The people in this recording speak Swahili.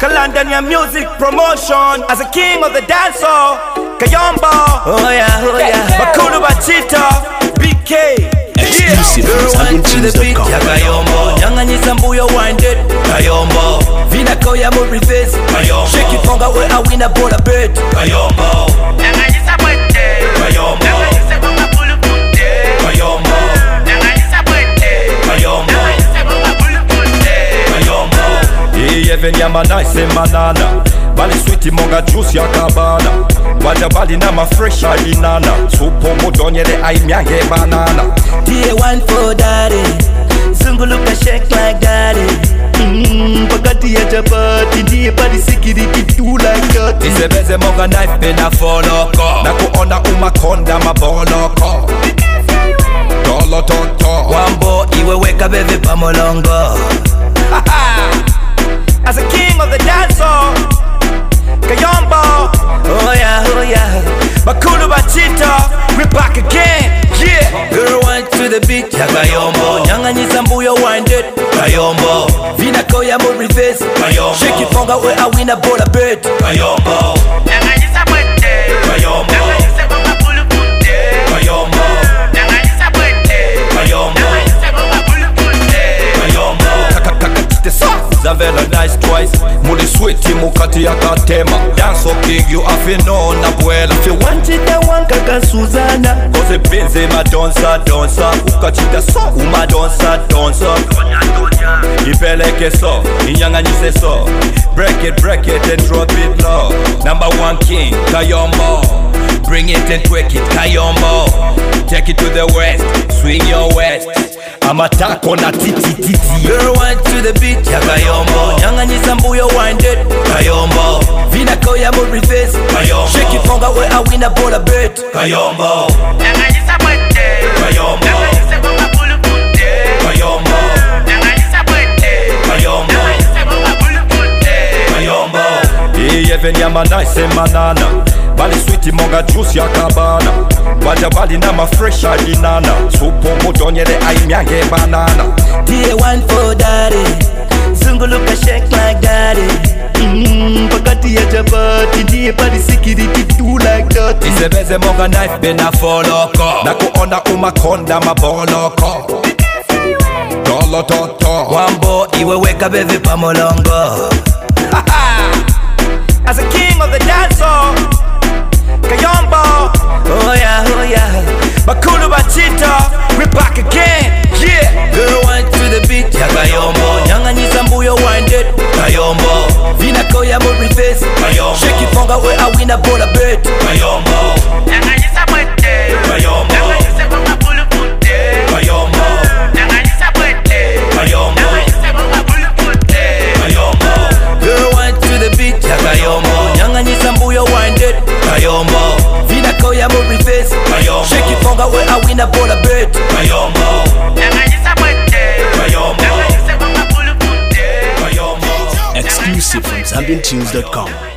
Kalandania Music Promotion. As a king of the dancehall, Kayombo. Oh yeah. Bakulu Bachita, BK. Exclusive from ZambianTunes.com. Kayombo, nyanganyisa mbuyo winded. Kayombo, vina koya mu reverse. Kayombo, shake it fonga we a winner bola bet. Kayombo, nyanganyisa mwete. Kayombo, nyanganyisa bonga bulu punte. Kayombo, nyanganyisa mwete. Kayombo, nyanganyisa bonga bulu punte. Kayombo, iye venyama nice manana. Bali sweet monga juice ya kabana. Waja bali na ma fresh alinana. Supo mudonyele aimyange banana. Dear one for daddy, zunguluka shake like daddy. Pakati ya chapati, ndiye bali sikiriki do like that. Isebeze monga knife pena foloko. Na kuona umakonda maboloko. Dolo toto Wambo iwe weka bebe pamolongo. As a king of the dancehall, Kayombo. Oh yeah. Bakulu Bachita, we back again. Yeah. Girl wine to the beat ya Kayombo, nyanganyisa mbuyo winded. Kayombo, vina koya mu reverse. Kayombo, shake it fonga we a winner bola bet. Kayombo, nyanganyisa mwete. Kayombo, nyanganyisa bonga bulu punte. Kayombo, nyanganyisa mwete. Kayombo, nyanganyisa bonga bulu punte. Kayombo, Zavela nice twice. Muli sweet mukati ya katema. Dance king you afino na buela. if you want it I want kaka Suzana. Koze benze madonsa donsa. Ukachita so umadonsa donsa. Ipeleke so, inyanganyise so. Break it and drop it low. Number one king, Kayombo. Bring it and twerk it, Kayombo. Take it to the west, swing your west. Amatako na titi. Girl wine to the beat ya Kayombo, nyanganyisa mbuyo winded. Kayombo, vina koya mu reverse. Kayombo, shake it fonga we a winner bola bet. Kayombo, nyanganyisa mwete. Kayombo, nyanganyisa bonga bulu punte. Kayombo, nyanganyisa mwete. Kayombo, nyanganyisa bonga bulu punte. Kayombo, iye venyama nice manana. Bali sweet monga juice ya kabana. Waja bali na ma fresh alinana. Supo mudonyele aimyange banana. dear one for daddy, zunguluka shake like daddy. Pakati ya chapati, ndiye bali sikiriki do like that. Isebeze monga knife pena foloko. Na kuona umakonda maboloko. Dolo toto Wambo iwe weka bebe pamolongo. As a king of the dancehall, Kayombo. Oh yeah. Bakulu Bachita, we back again. Yeah. Girl wine to the beat ya Kayombo, nyanganyisa mbuyo winded. Kayombo, vina koya mu reverse. Kayombo, shake it fonga we a winner bola bet. Kayombo, nyanganyisa mwete. Kayombo, nyanganyisa bonga bulu punte. Kayombo, nyanganyisa mwete. Kayombo, nyanganyisa bonga bulu punte. Kayombo, girl wine to the beat ya Kayombo, nyanganyisa mbuyo winded. Kayombo, vina koya mu reverse. Kayombo, shake it fonga we a winner bola bet. Kayombo, nyanganyisa mwete. Kayombo, nyanganyisa bonga bulu punte. Kayombo, Exclusive from ZambianTunes.com.